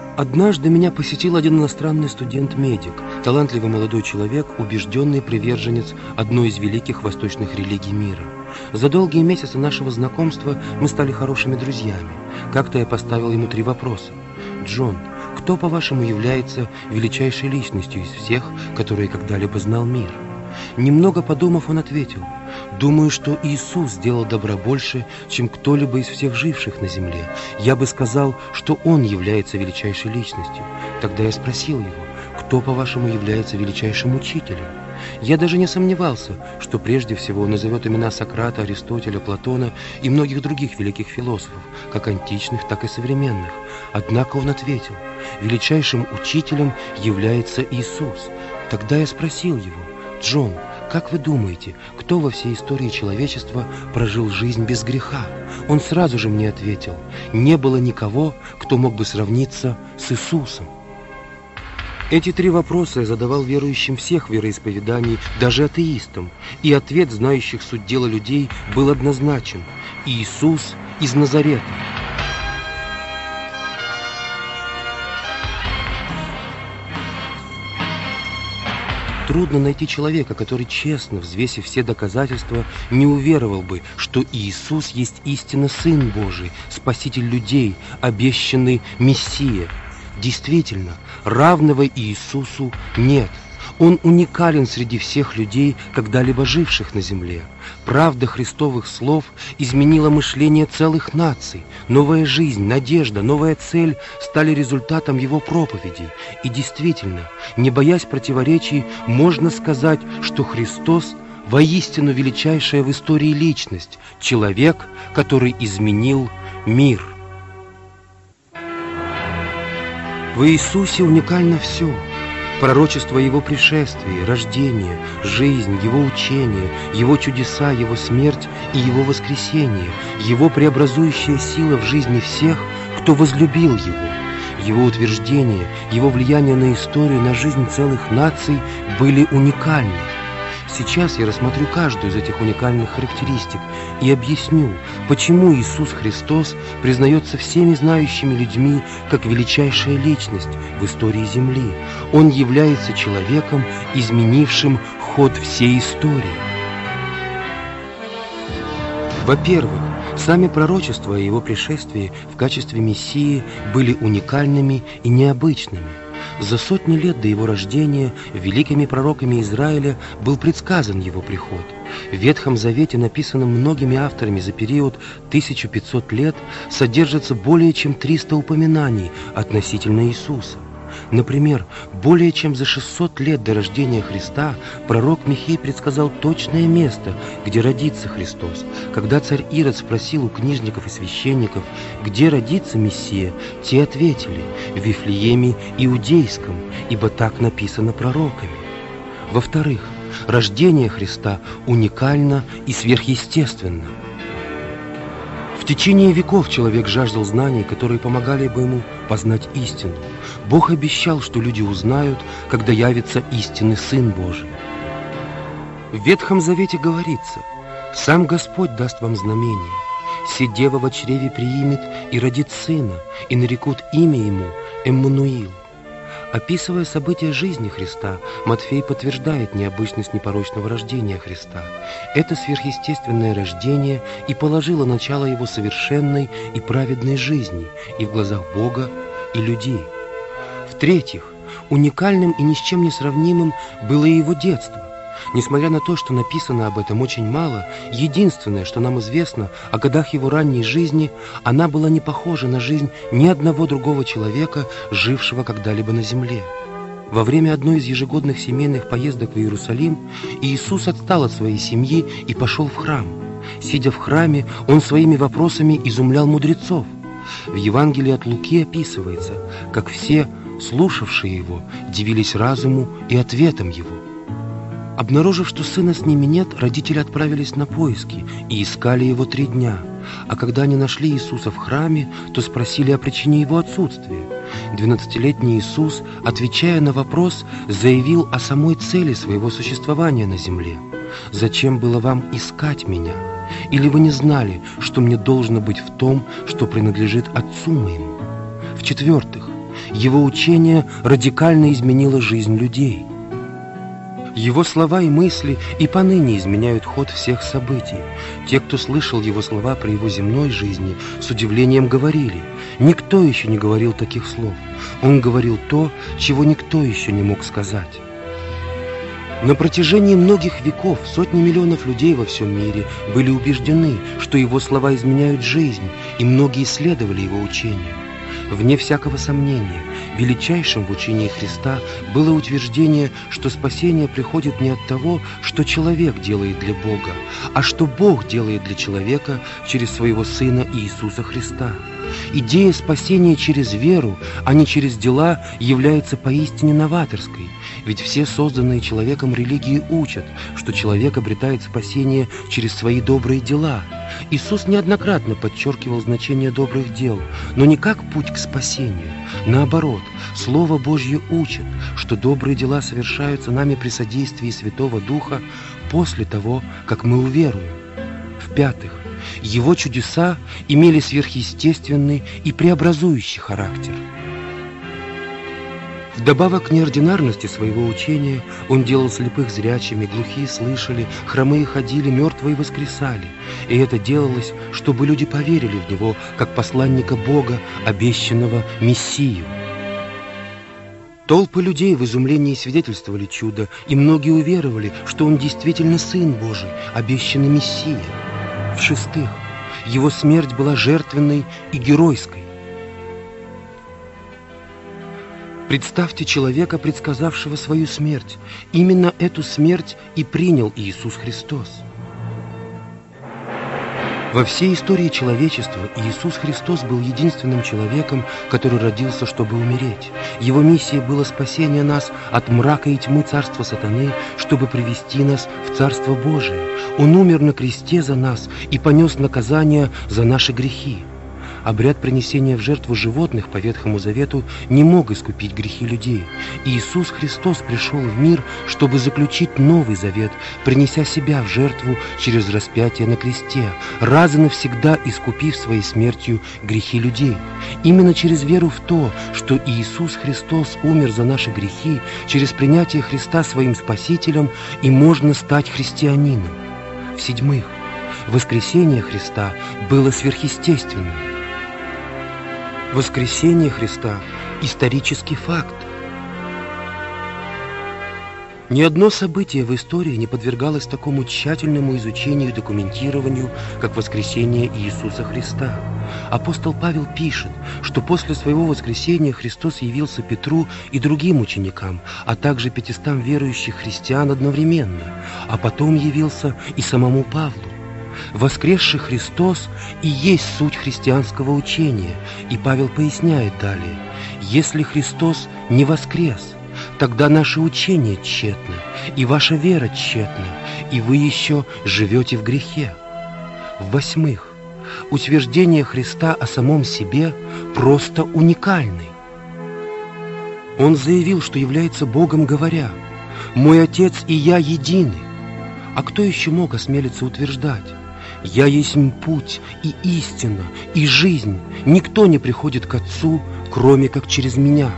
Однажды меня посетил один иностранный студент-медик, талантливый молодой человек, убежденный приверженец одной из великих восточных религий мира. За долгие месяцы нашего знакомства мы стали хорошими друзьями. Как-то я поставил ему 3 вопроса. «Джон, кто, по-вашему, является величайшей личностью из всех, которые когда-либо знал мир?» Немного подумав, он ответил: «Думаю, что Иисус сделал добра больше, чем кто-либо из всех живших на земле. Я бы сказал, что Он является величайшей личностью». Тогда я спросил его: «Кто, по-вашему, является величайшим учителем?» Я даже не сомневался, что прежде всего он назовет имена Сократа, Аристотеля, Платона и многих других великих философов, как античных, так и современных. Однако он ответил: «Величайшим учителем является Иисус». Тогда я спросил его: «Джон, как вы думаете, кто во всей истории человечества прожил жизнь без греха?» Он сразу же мне ответил: «Не было никого, кто мог бы сравниться с Иисусом». Эти 3 вопроса я задавал верующим всех вероисповеданий, даже атеистам, и ответ знающих суть дела людей был однозначен: Иисус из Назарета. Трудно найти человека, который, честно взвесив все доказательства, не уверовал бы, что Иисус есть истинно Сын Божий, Спаситель людей, обещанный Мессия. Действительно, равного Иисусу нет. Он уникален среди всех людей, когда-либо живших на земле. Правда Христовых слов изменила мышление целых наций. Новая жизнь, надежда, новая цель стали результатом его проповедей. И действительно, не боясь противоречий, можно сказать, что Христос воистину величайшая в истории личность, человек, который изменил мир. В Иисусе уникально все. Пророчество о Его пришествии, рождение, жизнь, Его учение, Его чудеса, Его смерть и Его воскресение, Его преобразующая сила в жизни всех, кто возлюбил Его. Его утверждения, Его влияние на историю, на жизнь целых наций были уникальны. Сейчас я рассмотрю каждую из этих уникальных характеристик и объясню, почему Иисус Христос признается всеми знающими людьми как величайшая личность в истории Земли. Он является человеком, изменившим ход всей истории. Во-первых, сами пророчества о Его пришествии в качестве Мессии были уникальными и необычными. За сотни лет до Его рождения великими пророками Израиля был предсказан Его приход. В Ветхом Завете, написанном многими авторами за период 1500 лет, содержится более чем 300 упоминаний относительно Иисуса. Например, более чем за 600 лет до рождения Христа пророк Михей предсказал точное место, где родится Христос. Когда царь Ирод спросил у книжников и священников, где родится Мессия, те ответили: в Вифлееме Иудейском, ибо так написано пророками. Во-вторых, рождение Христа уникально и сверхъестественно. В течение веков человек жаждал знаний, которые помогали бы ему познать истину. Бог обещал, что люди узнают, когда явится истинный Сын Божий. В Ветхом Завете говорится: «Сам Господь даст вам знамение. Се дева во чреве приимет и родит сына, и нарекут имя ему Эммануил». Описывая события жизни Христа, Матфей подтверждает необычность непорочного рождения Христа. Это сверхъестественное рождение и положило начало Его совершенной и праведной жизни и в глазах Бога, и людей. В-третьих, уникальным и ни с чем не сравнимым было и Его детство. Несмотря на то, что написано об этом очень мало, единственное, что нам известно о годах Его ранней жизни, она была не похожа на жизнь ни одного другого человека, жившего когда-либо на земле. Во время одной из ежегодных семейных поездок в Иерусалим Иисус отстал от своей семьи и пошел в храм. Сидя в храме, Он своими вопросами изумлял мудрецов. В Евангелии от Луки описывается, как все, слушавшие Его, дивились разуму и ответам Его. Обнаружив, что сына с ними нет, родители отправились на поиски и искали его 3 дня. А когда они нашли Иисуса в храме, то спросили о причине его отсутствия. 12-летний Иисус, отвечая на вопрос, заявил о самой цели своего существования на земле. «Зачем было вам искать меня? Или вы не знали, что мне должно быть в том, что принадлежит Отцу моему?» В-четвертых, Его учение радикально изменило жизнь людей. Его слова и мысли и поныне изменяют ход всех событий. Те, кто слышал его слова при его земной жизни, с удивлением говорили: «Никто еще не говорил таких слов. Он говорил то, чего никто еще не мог сказать». На протяжении многих веков сотни миллионов людей во всем мире были убеждены, что его слова изменяют жизнь, и многие следовали его учению. Вне всякого сомнения, величайшим в учении Христа было утверждение, что спасение приходит не от того, что человек делает для Бога, а что Бог делает для человека через своего Сына Иисуса Христа. Идея спасения через веру, а не через дела, является поистине новаторской, ведь все созданные человеком религии учат, что человек обретает спасение через свои добрые дела. Иисус неоднократно подчеркивал значение добрых дел, но не как путь к спасению. Наоборот, Слово Божье учит, что добрые дела совершаются нами при содействии Святого Духа после того, как мы уверуем. В-пятых, его чудеса имели сверхъестественный и преобразующий характер. Вдобавок к неординарности своего учения он делал слепых зрячими, глухие слышали, хромые ходили, мертвые воскресали. И это делалось, чтобы люди поверили в него, как посланника Бога, обещанного Мессию. Толпы людей в изумлении свидетельствовали чудо, и многие уверовали, что он действительно Сын Божий, обещанный Мессия. В-шестых, его смерть была жертвенной и геройской. Представьте человека, предсказавшего свою смерть. Именно эту смерть и принял Иисус Христос. Во всей истории человечества Иисус Христос был единственным человеком, который родился, чтобы умереть. Его миссия была спасение нас от мрака и тьмы царства сатаны, чтобы привести нас в Царство Божие. Он умер на кресте за нас и понес наказание за наши грехи. Обряд принесения в жертву животных по Ветхому Завету не мог искупить грехи людей. Иисус Христос пришел в мир, чтобы заключить новый завет, принеся себя в жертву через распятие на кресте, раз и навсегда искупив своей смертью грехи людей. Именно через веру в то, что Иисус Христос умер за наши грехи, через принятие Христа своим Спасителем, и можно стать христианином. В-седьмых, воскресение Христа было сверхъестественным. Воскресение Христа – исторический факт. Ни одно событие в истории не подвергалось такому тщательному изучению и документированию, как воскресение Иисуса Христа. Апостол Павел пишет, что после своего воскресения Христос явился Петру и другим ученикам, а также 500 верующих христиан одновременно, а потом явился и самому Павлу. Воскресший Христос и есть суть христианского учения, и Павел поясняет далее: если Христос не воскрес, тогда наше учение тщетно, и ваша вера тщетна, и вы еще живете в грехе. В-восьмых, утверждение Христа о самом себе просто уникальны. Он заявил, что является Богом, говоря: «Мой Отец и я едины». А кто еще мог осмелиться утверждать: «Я есть путь и истина и жизнь, никто не приходит к Отцу, кроме как через меня».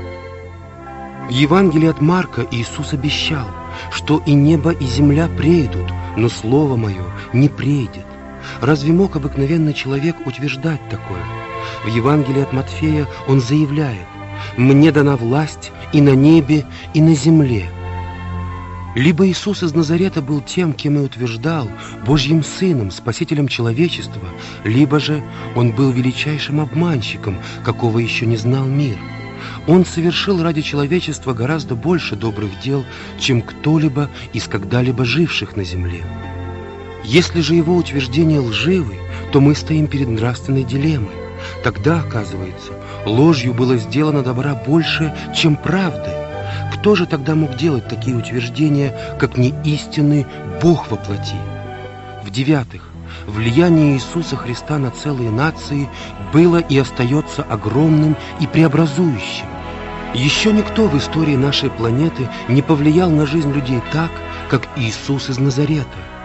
В Евангелии от Марка Иисус обещал, что и небо, и земля прейдут, но Слово Мое не прейдет. Разве мог обыкновенный человек утверждать такое? В Евангелии от Матфея он заявляет: «Мне дана власть и на небе, и на земле». Либо Иисус из Назарета был тем, кем и утверждал, Божьим Сыном, Спасителем человечества, либо же он был величайшим обманщиком, какого еще не знал мир. Он совершил ради человечества гораздо больше добрых дел, чем кто-либо из когда-либо живших на земле. Если же его утверждения лживы, то мы стоим перед нравственной дилеммой. Тогда, оказывается, ложью было сделано добра больше, чем правдой. Кто же тогда мог делать такие утверждения, как не истинный Бог во плоти? В-девятых, влияние Иисуса Христа на целые нации было и остается огромным и преобразующим. Еще никто в истории нашей планеты не повлиял на жизнь людей так, как Иисус из Назарета.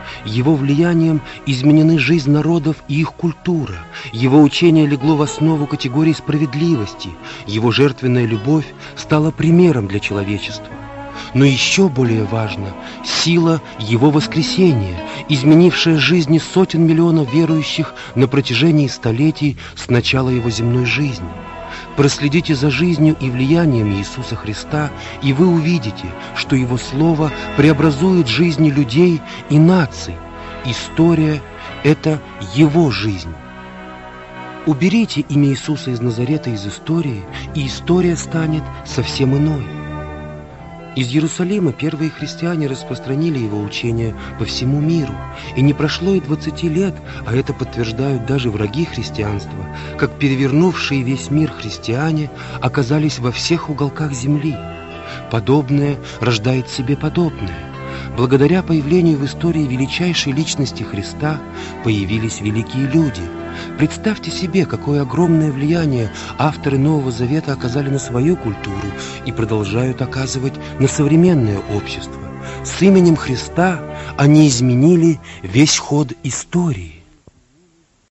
Его влиянием изменены жизнь народов и их культура. Его учение легло в основу категории справедливости. Его жертвенная любовь стала примером для человечества. Но еще более важно – сила Его воскресения, изменившая жизни сотен миллионов верующих на протяжении столетий с начала Его земной жизни. Проследите за жизнью и влиянием Иисуса Христа, и вы увидите, что Его Слово преобразует жизни людей и наций. История – это Его жизнь. Уберите имя Иисуса из Назарета из истории, и история станет совсем иной. Из Иерусалима первые христиане распространили его учение по всему миру, и не прошло и 20 лет, а это подтверждают даже враги христианства, как перевернувшие весь мир христиане оказались во всех уголках земли. Подобное рождает себе подобное. Благодаря появлению в истории величайшей личности Христа появились великие люди. Представьте себе, какое огромное влияние авторы Нового Завета оказали на свою культуру и продолжают оказывать на современное общество. С именем Христа они изменили весь ход истории.